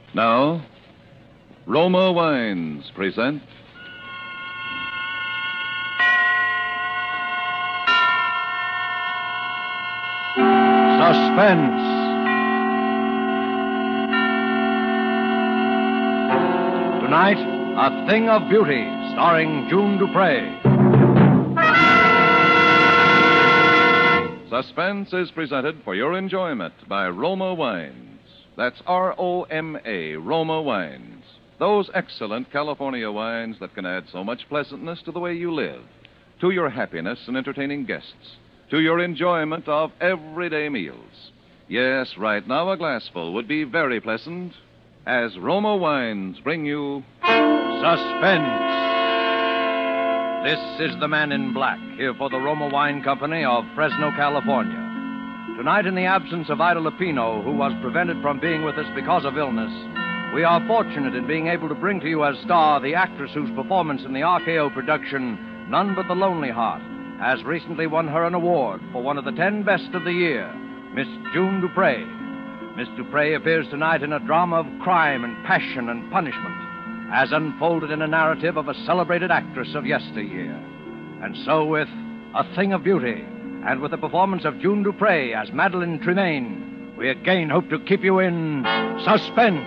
Now, Roma Wines present Suspense. Tonight, A Thing of Beauty, starring June Dupre. Suspense is presented for your enjoyment by Roma Wines. That's R-O-M-A, Roma Wines. Those excellent California wines that can add so much pleasantness to the way you live, to your happiness in entertaining guests, to your enjoyment of everyday meals. Yes, right now a glassful would be very pleasant as Roma Wines bring you Suspense. This is the Man in Black, here for the Roma Wine Company of Fresno, California. Tonight, in the absence of Ida Lupino, who was prevented from being with us because of illness, we are fortunate in being able to bring to you as star the actress whose performance in the RKO production, None But the Lonely Heart, has recently won her an award for one of the 10 best of the year, Miss June Dupre. Miss Dupre appears tonight in a drama of crime and passion and punishment, as unfolded in a narrative of a celebrated actress of yesteryear. And so with A Thing of Beauty, and with the performance of June Dupre as Madeline Tremaine, we again hope to keep you in suspense.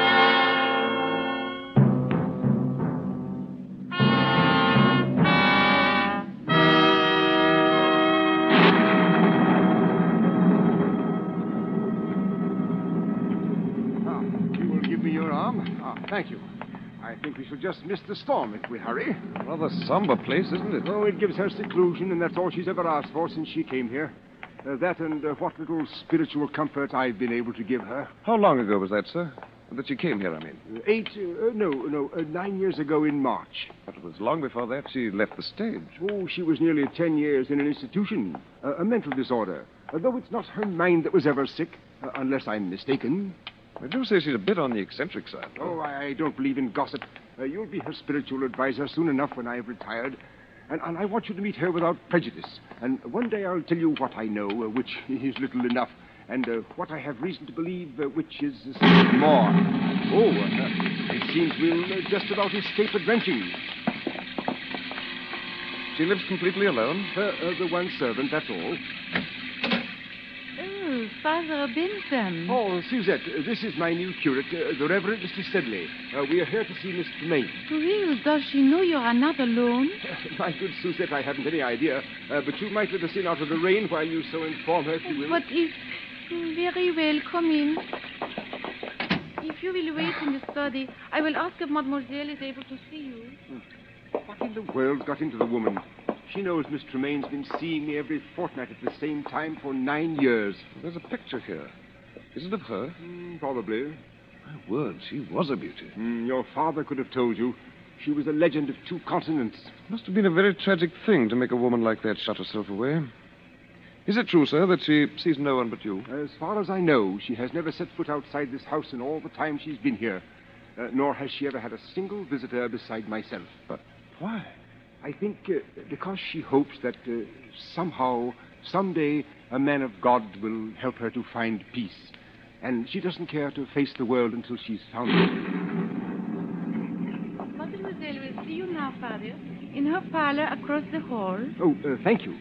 You will give me your arm? Thank you. I think we shall just miss the storm if we hurry. Rather somber place, isn't it? Oh, it gives her seclusion, and that's all she's ever asked for since she came here. That and what little spiritual comfort I've been able to give her. How long ago was that, sir? That you came here, I mean. 9 years ago in March. But it was long before that she left the stage. Oh, she was nearly 10 years in an institution. A mental disorder. Though it's not her mind that was ever sick, unless I'm mistaken. I do say she's a bit on the eccentric side. Oh, I don't believe in gossip. You'll be her spiritual advisor soon enough when I've retired. And I want you to meet her without prejudice. And one day I'll tell you what I know, which is little enough, and what I have reason to believe, which is more. Oh, it seems we'll just about escape a drenching. She lives completely alone? The one servant, that's all. Oh, Father Bentham. Oh, Suzette, this is my new curate, the Reverend Mr. Sedley. We are here to see Miss Tremaine. Well, does she know you're not alone? My good Suzette, I haven't any idea. But you might let us in out of the rain while you so inform her if you will. But if... Very well, come in. If you will wait in the study, I will ask if Mademoiselle is able to see you. What in the world got into the woman? She knows Miss Tremaine's been seeing me every fortnight at the same time for 9 years. There's a picture here. Is it of her? Probably. My word, she was a beauty. Your father could have told you. She was a legend of 2 continents. It must have been a very tragic thing to make a woman like that shut herself away. Is it true, sir, that she sees no one but you? As far as I know, she has never set foot outside this house in all the time she's been here. Nor has she ever had a single visitor beside myself. But why? I think because she hopes that somehow, someday, a man of God will help her to find peace. And she doesn't care to face the world until she's found it. Mademoiselle will see you now, Father, in her parlor across the hall. Oh, thank you.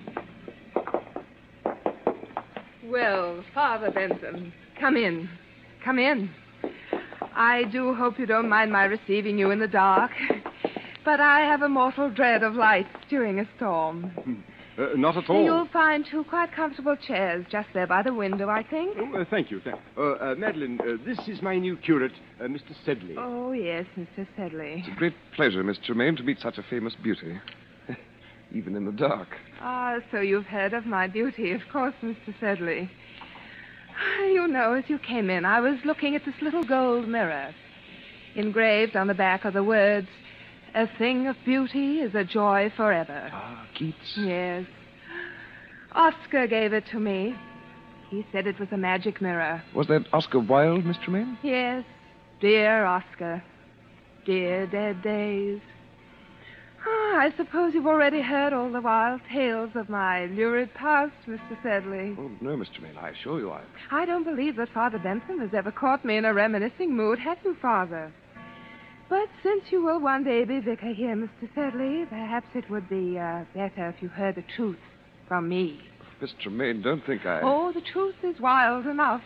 Well, Father Bentham, come in. Come in. I do hope you don't mind my receiving you in the dark. But I have a mortal dread of light during a storm. Not at all. You'll find 2 quite comfortable chairs just there by the window, I think. Oh, thank you. Madeline, this is my new curate, Mr. Sedley. Oh, yes, Mr. Sedley. It's a great pleasure, Miss Tremaine, to meet such a famous beauty. Even in the dark. Ah, so you've heard of my beauty, of course, Mr. Sedley. You know, as you came in, I was looking at this little gold mirror. Engraved on the back are the words, "A thing of beauty is a joy forever." Ah, Keats. Yes. Oscar gave it to me. He said it was a magic mirror. Was that Oscar Wilde, Miss Tremaine? Yes. Dear Oscar. Dear dead days. I suppose you've already heard all the wild tales of my lurid past, Mr. Sedley. Oh, no, Miss Tremaine, I assure you I don't believe that Father Bentham has ever caught me in a reminiscing mood, have you, Father? But since you will one day be vicar here, Mr. Sedley, perhaps it would be better if you heard the truth from me. Miss Tremaine, don't think I... Oh, the truth is wild enough.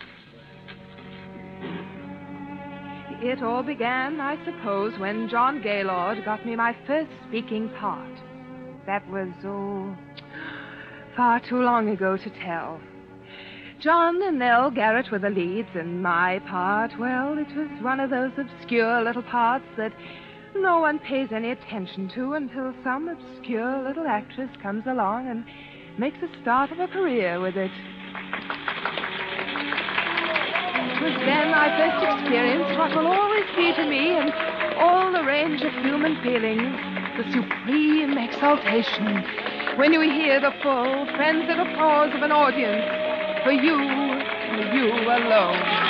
It all began, I suppose, when John Gaylord got me my first speaking part. That was, far too long ago to tell. John and Nell Garrett were the leads, and my part, well, it was one of those obscure little parts that no one pays any attention to until some obscure little actress comes along and makes a start of a career with it. It was then I first experienced what will always be to me in all the range of human feelings, the supreme exaltation when you hear the full, frenzied applause of an audience for you and you alone.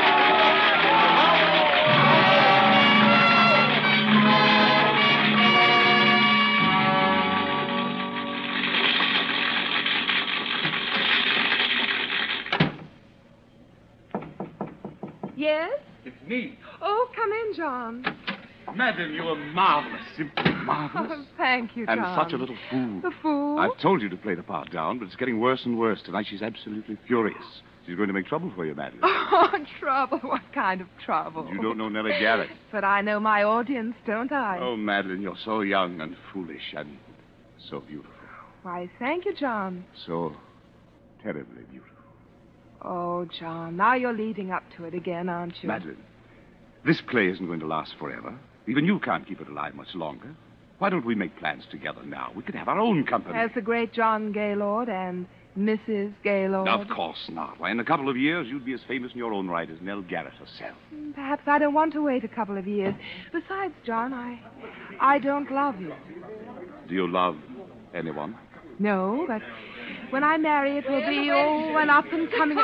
Yes? It's me. Oh, come in, John. Madam, you are marvelous. Simply marvelous. Oh, thank you, John. And such a little fool. A fool? I've told you to play the part down, but it's getting worse and worse. Tonight she's absolutely furious. She's going to make trouble for you, Madeline. Oh, trouble? What kind of trouble? You don't know Nellie Garrett. But I know my audience, don't I? Oh, Madeline, you're so young and foolish and so beautiful. Why, thank you, John. So terribly beautiful. Oh, John, now you're leading up to it again, aren't you? Madeline, this play isn't going to last forever. Even you can't keep it alive much longer. Why don't we make plans together now? We could have our own company. As the great John Gaylord and Mrs. Gaylord. Of course not. Why, in a couple of years, you'd be as famous in your own right as Nell Garrett herself. Perhaps I don't want to wait a couple of years. Besides, John, I don't love you. Do you love anyone? No, but when I marry, it will be, an up-and-coming...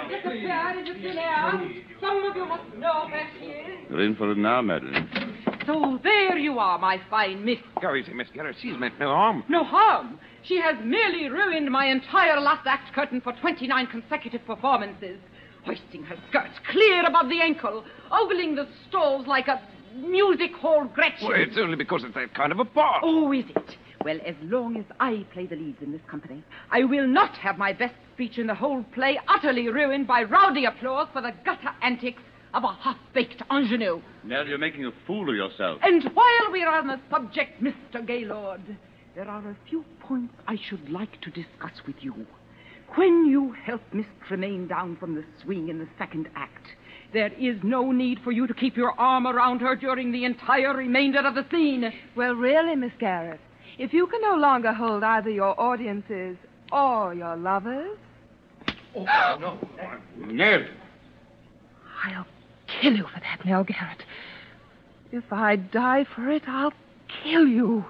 Some of you must know where she is. You're in for it now, Madeline. So there you are, my fine miss. Go easy, Miss Garrett. She's meant no harm. No harm. She has merely ruined my entire last act curtain for 29 consecutive performances, hoisting her skirts clear above the ankle, ogling the stalls like a music hall Gretchen. Well, it's only because it's that kind of a part. Oh, is it? Well, as long as I play the leads in this company, I will not have my best speech in the whole play utterly ruined by rowdy applause for the gutter antics of a half-baked ingenue. Nell, you're making a fool of yourself. And while we're on the subject, Mr. Gaylord, there are a few points I should like to discuss with you. When you help Miss Tremaine down from the swing in the second act, there is no need for you to keep your arm around her during the entire remainder of the scene. Well, really, Miss Garrett, if you can no longer hold either your audiences or your lovers... Oh, no. Nell! I'll kill you for that, Nell Garrett. If I die for it, I'll kill you.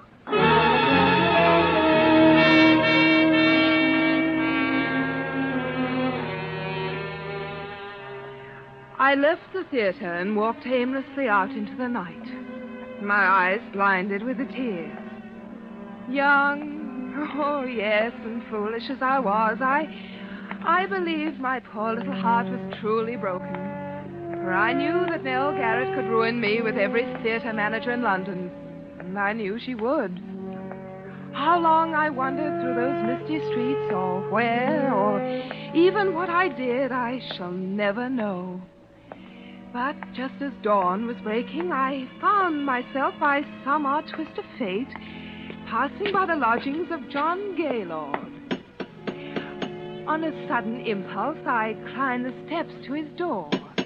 I left the theater and walked aimlessly out into the night, my eyes blinded with the tears. Young, oh yes, and foolish as I was, I believed my poor little heart was truly broken. For I knew that Nell Garrett could ruin me with every theater manager in London. And I knew she would. How long I wandered through those misty streets, or where, or even what I did, I shall never know. But just as dawn was breaking, I found myself, by some odd twist of fate, passing by the lodgings of John Gaylord. On a sudden impulse, I climbed the steps to his door.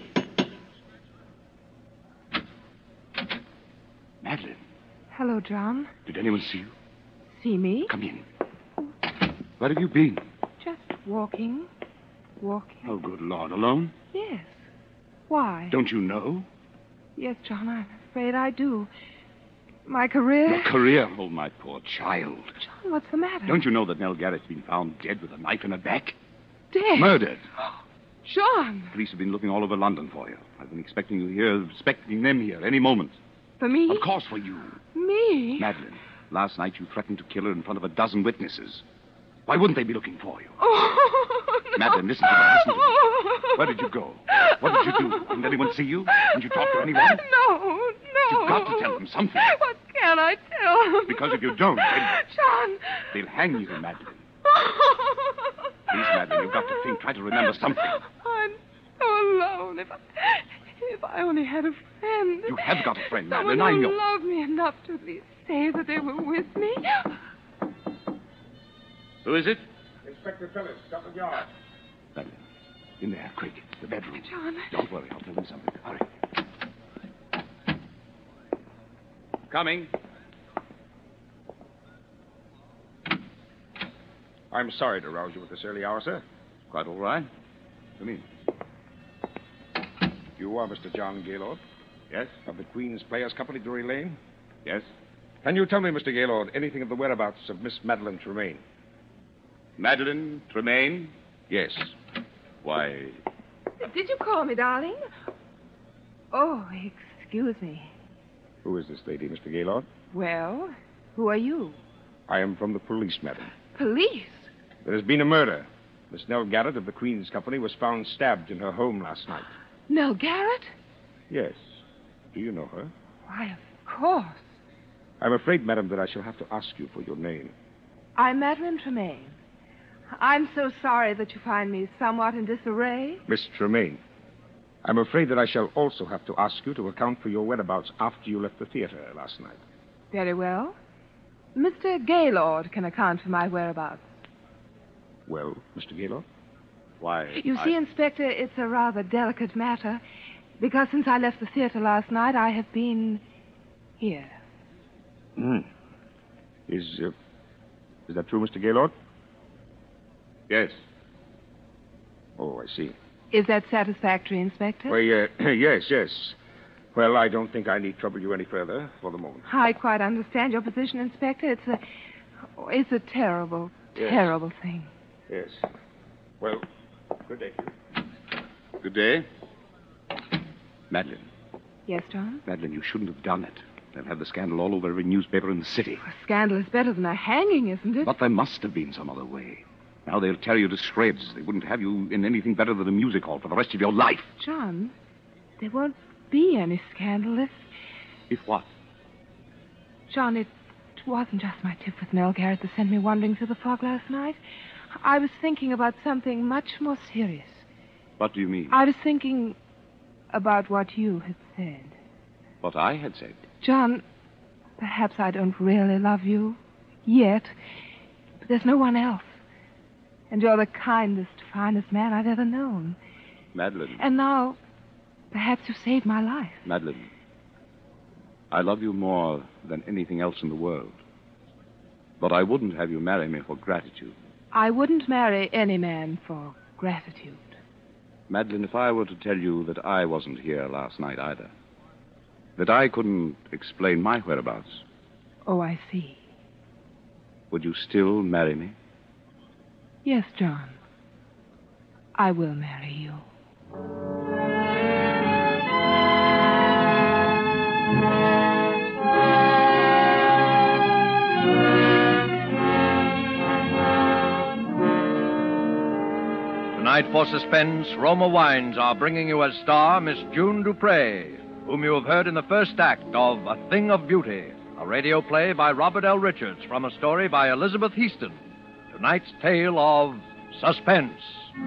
Madeline. Hello, John. Did anyone see you? See me? Come in. Where have you been? Just walking. Walking. Oh, good Lord. Alone? Yes. Why? Don't you know? Yes, John, I'm afraid I do. My career... Your career? Oh, my poor child. John, what's the matter? Don't you know that Nell Garrett's been found dead with a knife in her back? Dead? Murdered. John! Police have been looking all over London for you. I've been expecting you here, expecting them here any moment. For me? Of course for you. Me? Madeline, Last night you threatened to kill her in front of a dozen witnesses. Why wouldn't they be looking for you? Oh, no. Madeline, listen to me. Listen to me. Where did you go? What did you do? Didn't anyone see you? Didn't you talk to anyone? No. You've got to tell them something. What can I tell them? Because if you don't, John. they'll hang you, Madeline. Please, Madeline, you've got to think. Try to remember something. I'm so alone. If I only had a friend. You have got a friend, Someone Madeline. I who know. loved me enough to at least say that they were with me. Who is it? Inspector Phillips, Scotland Yard. Madeline, in there, quick. The bedroom. John. Don't worry. I'll tell them something. Hurry. Coming. I'm sorry to rouse you at this early hour, sir. Quite all right. Come in. You are Mr. John Gaylord Yes? of the Queen's Players Company, Drury Lane? Yes? Can you tell me, Mr. Gaylord, anything of the whereabouts of Miss Madeline Tremaine? Madeline Tremaine? Yes. Why, Did you call me, darling? Oh, excuse me. Who is this lady, Mr. Gaylord? Well, who are you? I am from the police, madam. Police? There has been a murder. Miss Nell Garrett of the Queen's Company was found stabbed in her home last night. Nell Garrett? Yes. Do you know her? Why, of course. I'm afraid, madam, that I shall have to ask you for your name. I'm Madeline Tremaine. I'm so sorry that you find me somewhat in disarray. Miss Tremaine. I'm afraid that I shall also have to ask you to account for your whereabouts after you left the theater last night. Very well. Mr. Gaylord can account for my whereabouts. Well, Mr. Gaylord? why... You see, Inspector, it's a rather delicate matter, because since I left the theater last night, I have been here. Is that true, Mr. Gaylord? Yes. Oh, I see. Is that satisfactory, Inspector? Well, yes. Well, I don't think I need trouble you any further for the moment. I quite understand your position, Inspector. It's a terrible, terrible thing. Yes. Well, good day. Good day. Madeline. Yes, John? Madeline, you shouldn't have done it. They'll have the scandal all over every newspaper in the city. A scandal is better than a hanging, isn't it? But there must have been some other way. Now they'll tear you to shreds. They wouldn't have you in anything better than a music hall for the rest of your life. John, there won't be any scandal If what? John, it wasn't just my tip with Nell Garrett that sent me wandering through the fog last night. I was thinking about something much more serious. What do you mean? I was thinking about what you had said. What I had said. John, perhaps I don't really love you yet, but there's no one else. And you're the kindest, finest man I've ever known. Madeline. And now, perhaps you've saved my life. Madeline. I love you more than anything else in the world. But I wouldn't have you marry me for gratitude. I wouldn't marry any man for gratitude. Madeline, if I were to tell you that I wasn't here last night either, that I couldn't explain my whereabouts, Oh, I see. would you still marry me? Yes, John. I will marry you. Tonight, for suspense, Roma Wines are bringing you as star Miss June Dupre, whom you have heard in the first act of A Thing of Beauty, a radio play by Robert L. Richards from a story by Elizabeth Heaston. Tonight's tale of suspense.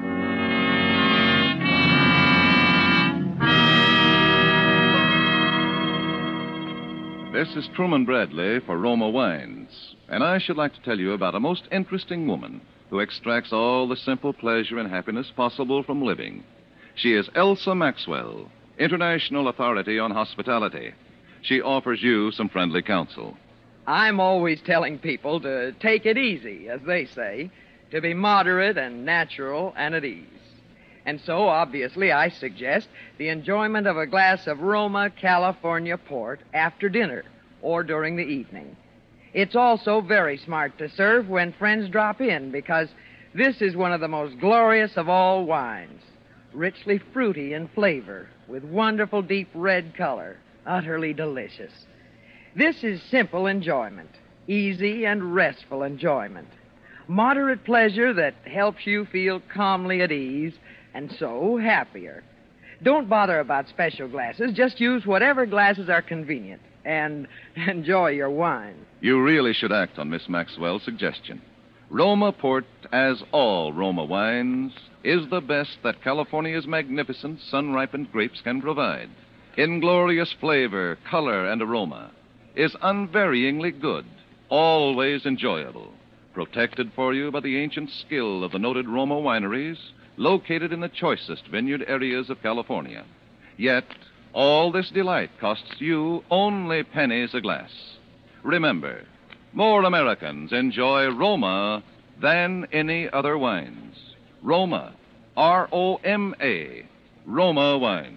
This is Truman Bradley for Roma Wines, and I should like to tell you about a most interesting woman who extracts all the simple pleasure and happiness possible from living. She is Elsa Maxwell, international authority on hospitality. She offers you some friendly counsel. I'm always telling people to take it easy, as they say, to be moderate and natural and at ease. And so, obviously, I suggest the enjoyment of a glass of Roma California port after dinner or during the evening. It's also very smart to serve when friends drop in, because this is one of the most glorious of all wines, richly fruity in flavor, with wonderful deep red color, utterly delicious. This is simple enjoyment, easy and restful enjoyment. Moderate pleasure that helps you feel calmly at ease and so happier. Don't bother about special glasses. Just use whatever glasses are convenient and enjoy your wine. You really should act on Miss Maxwell's suggestion. Roma Port, as all Roma wines, is the best that California's magnificent sun-ripened grapes can provide. In glorious flavor, color, and aroma, is unvaryingly good, always enjoyable, protected for you by the ancient skill of the noted Roma wineries located in the choicest vineyard areas of California. Yet, all this delight costs you only pennies a glass. Remember, more Americans enjoy Roma than any other wines. Roma, R-O-M-A, Roma wines.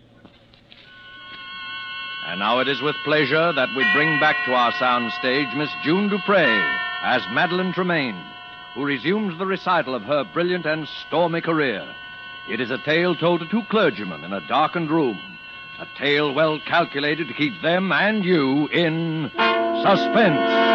And now it is with pleasure that we bring back to our sound stage Miss June Dupre as Madeline Tremaine, who resumes the recital of her brilliant and stormy career. It is a tale told to two clergymen in a darkened room, a tale well calculated to keep them and you in suspense.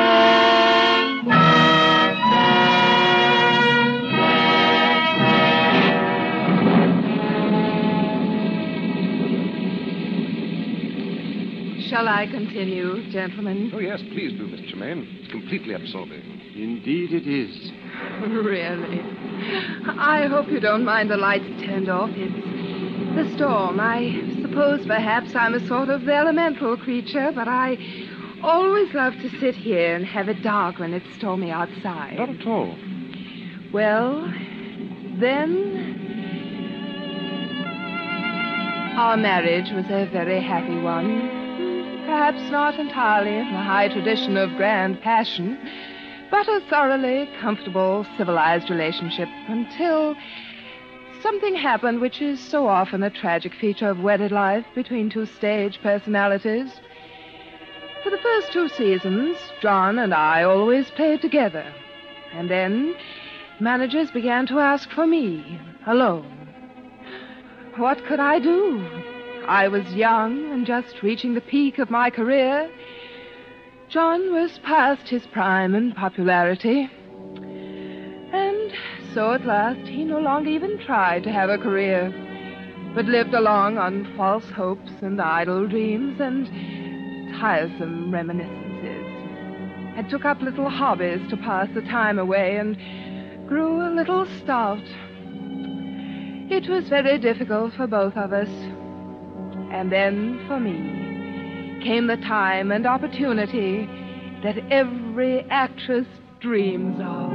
Shall I continue, gentlemen? Oh, yes, please do, Miss Tremaine. It's completely absorbing. Indeed it is. Really? I hope you don't mind the lights turned off. It's the storm. I suppose perhaps I'm a sort of elemental creature, but I always love to sit here and have it dark when it's stormy outside. Not at all. Well, then, our marriage was a very happy one. Perhaps not entirely in the high tradition of grand passion, but a thoroughly comfortable, civilized relationship until something happened which is so often a tragic feature of wedded life between two stage personalities. For the first 2 seasons, John and I always played together. And then managers began to ask for me, alone. What could I do? I was young and just reaching the peak of my career. John was past his prime in popularity. And so at last he no longer even tried to have a career, but lived along on false hopes and idle dreams and tiresome reminiscences. And took up little hobbies to pass the time away and grew a little stout. It was very difficult for both of us. And then, for me, came the time and opportunity that every actress dreams of.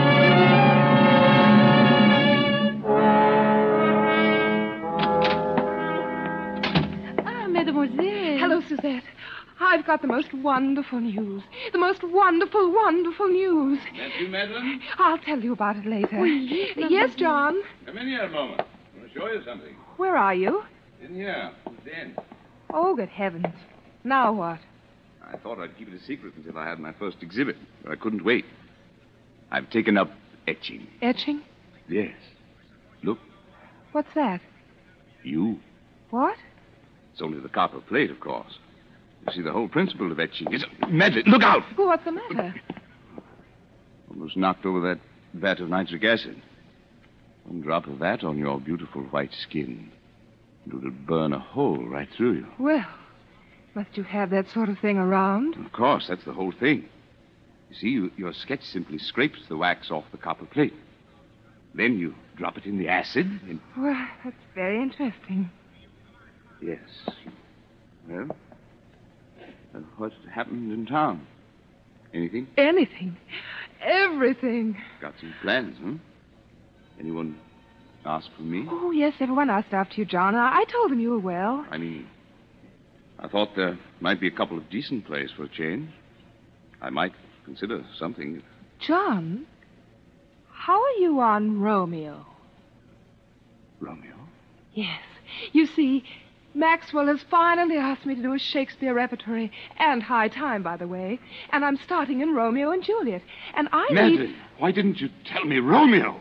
Ah, mademoiselle. Hello, Suzette. I've got the most wonderful news. The most wonderful, wonderful news. That you, Madeline? I'll tell you about it later. Yes, John? Come in here a moment. I want to show you something. Where are you? In here. Den. Oh, good heavens. Now what? I thought I'd keep it a secret until I had my first exhibit, but I couldn't wait. I've taken up etching. Etching? Yes. Look, What's that? you. What? It's only the copper plate, of course. You see, the whole principle of etching is... Madeline, look out! What's the matter? Almost knocked over that vat of nitric acid. One drop of that on your beautiful white skin. It would burn a hole right through you. Well, must you have that sort of thing around? Of course, that's the whole thing. You see, your sketch simply scrapes the wax off the copper plate. Then you drop it in the acid and... Well, that's very interesting. Yes. Well, what happened in town? Anything? Anything. Everything. Got some plans, huh? Anyone ask for me? Oh, yes, everyone asked after you, John. I told them you were well. I mean, I thought there might be a couple of decent plays for a change. I might consider something. John, how are you on Romeo? Romeo? Yes. You see, Maxwell has finally asked me to do a Shakespeare repertory, and high time, by the way. And I'm starting in Romeo and Juliet. And I Madeline, why didn't you tell me Romeo?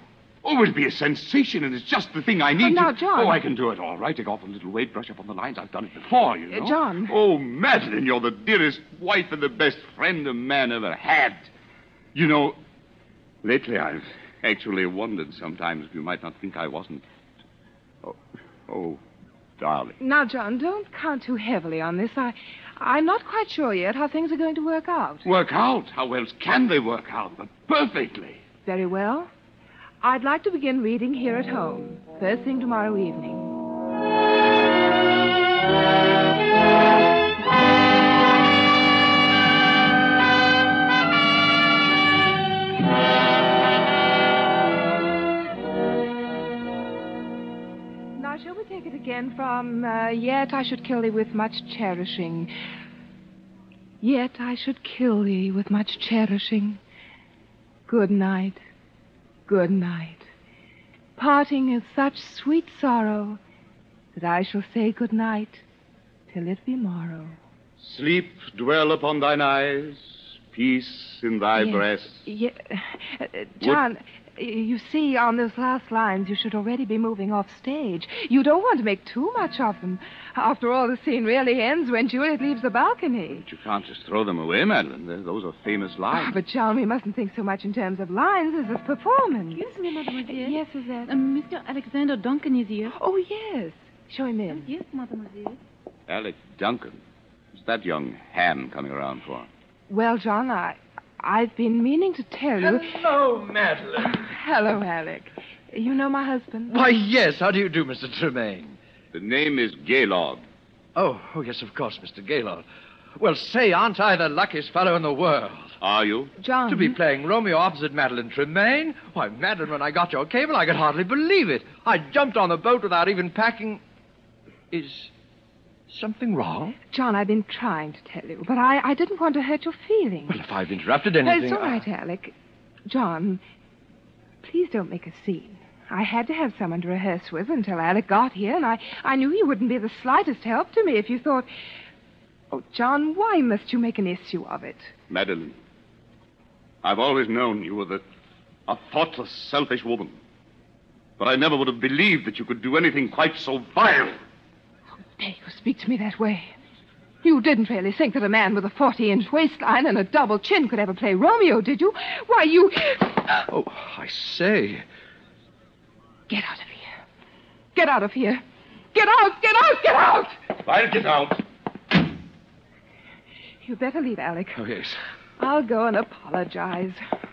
Oh, it'll be a sensation, and it's just the thing I need. Now, John. Oh, I can do it all right. Take off a little weight, brush up on the lines. I've done it before, you know. John. Oh, Madeline, you're the dearest wife and the best friend a man ever had. You know, lately I've actually wondered sometimes if you might not think I wasn't. Oh, darling. Now, John, don't count too heavily on this. I'm not quite sure yet how things are going to work out. Work out? How else can they work out? But perfectly. Very well. I'd like to begin reading here at home, first thing tomorrow evening. Now, shall we take it again from, yet I should kill thee with much cherishing. Yet I should kill thee with much cherishing. Good night. Good night. Parting is such sweet sorrow that I shall say good night till it be morrow. Sleep dwell upon thine eyes, peace in thy breast. John, you see, on those last lines, you should already be moving off stage. You don't want to make too much of them. After all, the scene really ends when Juliet leaves the balcony. But you can't just throw them away, Madeline. Those are famous lines. But, John, we mustn't think so much in terms of lines as of performance. Excuse me, mademoiselle. Yes, Suzette? Mr. Alexander Duncan is here. Oh, yes. Show him in. Yes, mademoiselle. Alec Duncan. What's that young ham coming around for? Well, John, I've been meaning to tell you... Hello, Madeline. Hello, Alec. You know my husband? Why, yes. How do you do, Mr. Tremaine? The name is Gaylord. Oh, yes, of course, Mr. Gaylord. Well, say, aren't I the luckiest fellow in the world? Are you? John. To be playing Romeo opposite Madeline Tremaine? Why, Madeline, when I got your cable, I could hardly believe it. I jumped on the boat without even packing... Is something wrong? John, I've been trying to tell you, but I didn't want to hurt your feelings. Well, if I've interrupted anything... It's all right, Alec. John, please don't make a scene. I had to have someone to rehearse with until Alec got here, and I knew he wouldn't be the slightest help to me if you thought... Oh, John, why must you make an issue of it? Madeline, I've always known you were a thoughtless, selfish woman. But I never would have believed that you could do anything quite so vile. How dare you speak to me that way? You didn't really think that a man with a 40-inch waistline and a double chin could ever play Romeo, did you? Why, you... Oh, I say... Get out of here. Get out of here. Get out! Get out! Get out! I'll get out. You'd better leave, Alec. Oh, yes. I'll go and apologize.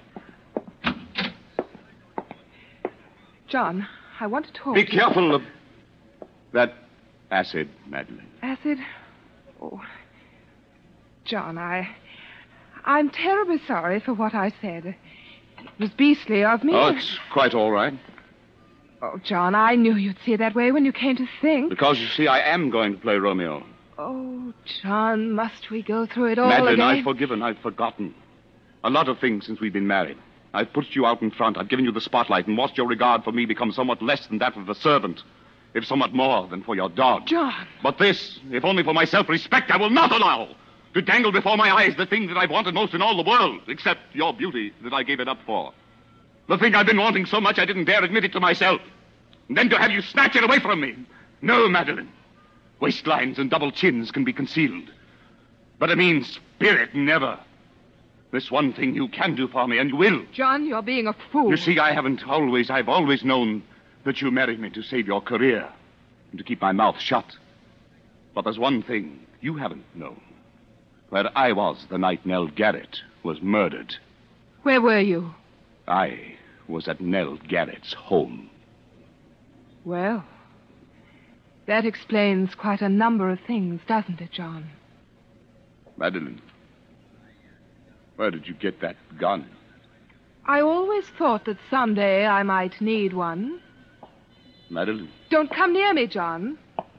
John, I want to talk. Be careful of that acid, Madeline. Acid? Oh, John, I'm terribly sorry for what I said. It was beastly of me. Oh, it's quite all right. Oh, John, I knew you'd see it that way when you came to think. Because, you see, I am going to play Romeo. Oh, John, must we go through it all Madeline, again? I've forgiven. I've forgotten. A lot of things since we've been married. I've put you out in front. I've given you the spotlight and watched your regard for me become somewhat less than that of the servant, if somewhat more than for your dog. John. But this, if only for my self-respect, I will not allow to dangle before my eyes the thing that I've wanted most in all the world, except your beauty that I gave it up for. The thing I've been wanting so much I didn't dare admit it to myself. And then to have you snatch it away from me. No, Madeline. Waistlines and double chins can be concealed. But a mean spirit, never. This one thing you can do for me, and you will. John, you're being a fool. You see, I've always known that you married me to save your career and to keep my mouth shut. But there's one thing you haven't known. Where I was the night Nell Garrett was murdered. Where were you? I was at Nell Garrett's home. Well, that explains quite a number of things, doesn't it, John? Madeline, where did you get that gun? I always thought that someday I might need one. Madeline? Don't come near me, John.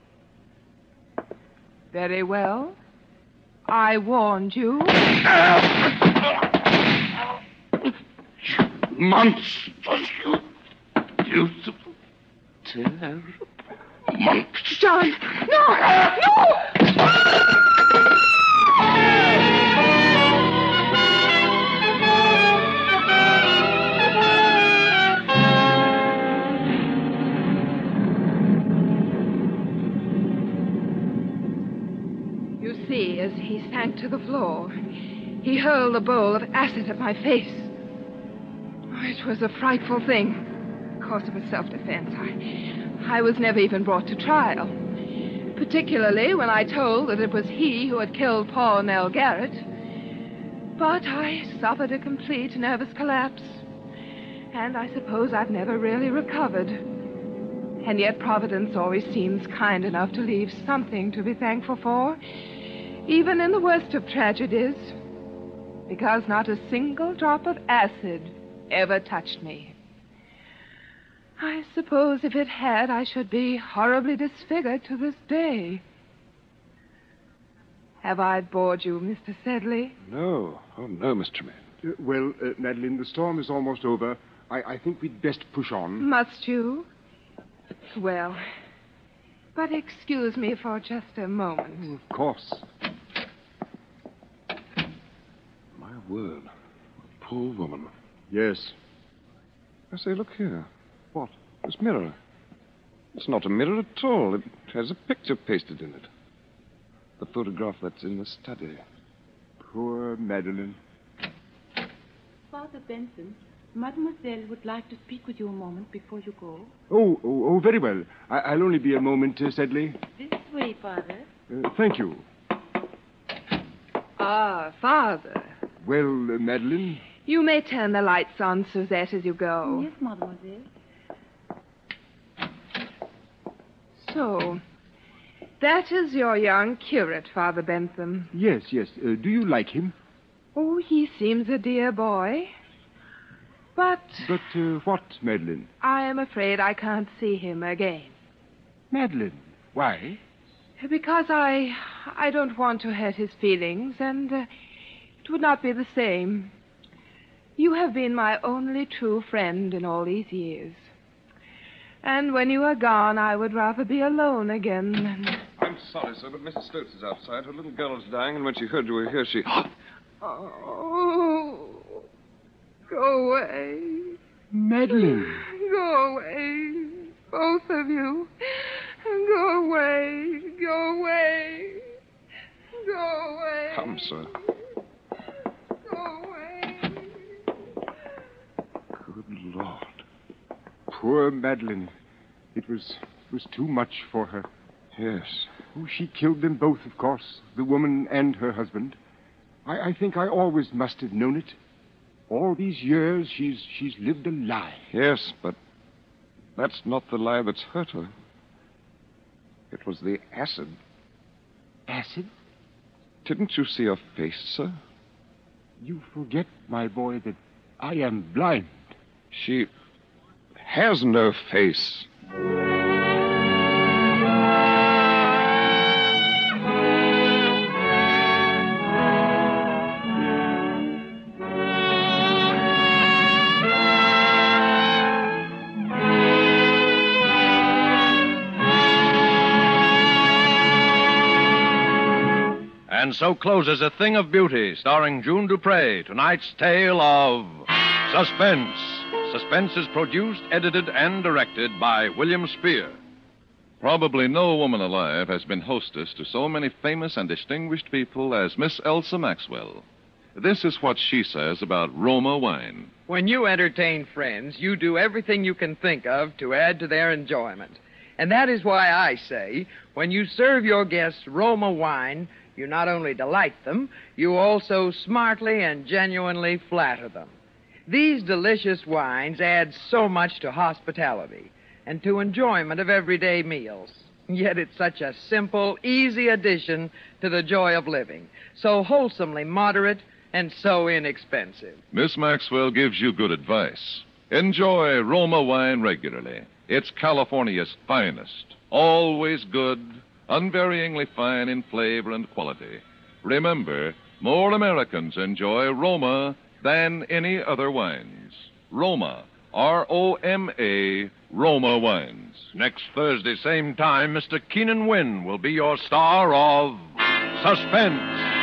Very well. I warned you. Monsters, you beautiful, terrible monsters. John! No! No! You see, as he sank to the floor, he hurled a bowl of acid at my face. It was a frightful thing. Of course, it was self-defense. I was never even brought to trial. Particularly when I told that it was he who had killed Paul Nell Garrett. But I suffered a complete nervous collapse. And I suppose I've never really recovered. And yet Providence always seems kind enough to leave something to be thankful for, even in the worst of tragedies, because not a single drop of acid ever touched me. I suppose if it had, I should be horribly disfigured to this day. Have I bored you, Mr. Sedley? No. Oh, no, Miss Tremaine. Well, Madeline, the storm is almost over. I think we'd best push on. Must you? Well, but excuse me for just a moment. Of course. My word. A poor woman. Yes. I say, look here. What? This mirror. It's not a mirror at all. It has a picture pasted in it. The photograph that's in the study. Poor Madeline. Father Benson, Mademoiselle would like to speak with you a moment before you go. Oh, very well. I'll only be a moment, Sedley. This way, Father. Thank you. Ah, Father. Well, Madeline? You may turn the lights on, Suzette, as you go. Yes, Mademoiselle. So, that is your young curate, Father Bentham. Yes. Do you like him? Oh, he seems a dear boy. But what, Madeline? I am afraid I can't see him again. Madeline? Why? Because I don't want to hurt his feelings, and it would not be the same. You have been my only true friend in all these years. And when you are gone, I would rather be alone again than... I'm sorry, sir, but Mrs. Stokes is outside. Her little girl is dying, and when she heard you were here, she... Oh, go away. Madeline. Go away. Both of you. Go away. Go away. Go away. Come, sir. Go away. Good Lord. Poor Madeline. It was too much for her. Yes. Oh, she killed them both, of course, the woman and her husband. I think I always must have known it. All these years, she's lived a lie. Yes, but that's not the lie that's hurt her. It was the acid. Acid? Didn't you see her face, sir? You forget, my boy, that I am blind. She has no face. And so closes A Thing of Beauty, starring June Dupre, tonight's tale of Suspense. Suspense is produced, edited, and directed by William Spear. Probably no woman alive has been hostess to so many famous and distinguished people as Miss Elsa Maxwell. This is what she says about Roma wine. When you entertain friends, you do everything you can think of to add to their enjoyment. And that is why I say, when you serve your guests Roma wine, you not only delight them, you also smartly and genuinely flatter them. These delicious wines add so much to hospitality and to enjoyment of everyday meals. Yet it's such a simple, easy addition to the joy of living, so wholesomely moderate and so inexpensive. Miss Maxwell gives you good advice. Enjoy Roma wine regularly. It's California's finest, always good, unvaryingly fine in flavor and quality. Remember, more Americans enjoy Roma than any other wines. Roma, R-O-M-A, Roma wines. Next Thursday, same time, Mr. Keenan Wynn will be your star of Suspense.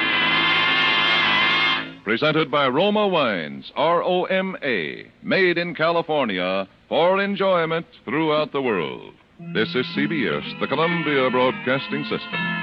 Presented by Roma Wines, R-O-M-A, made in California for enjoyment throughout the world. This is CBS, the Columbia Broadcasting System.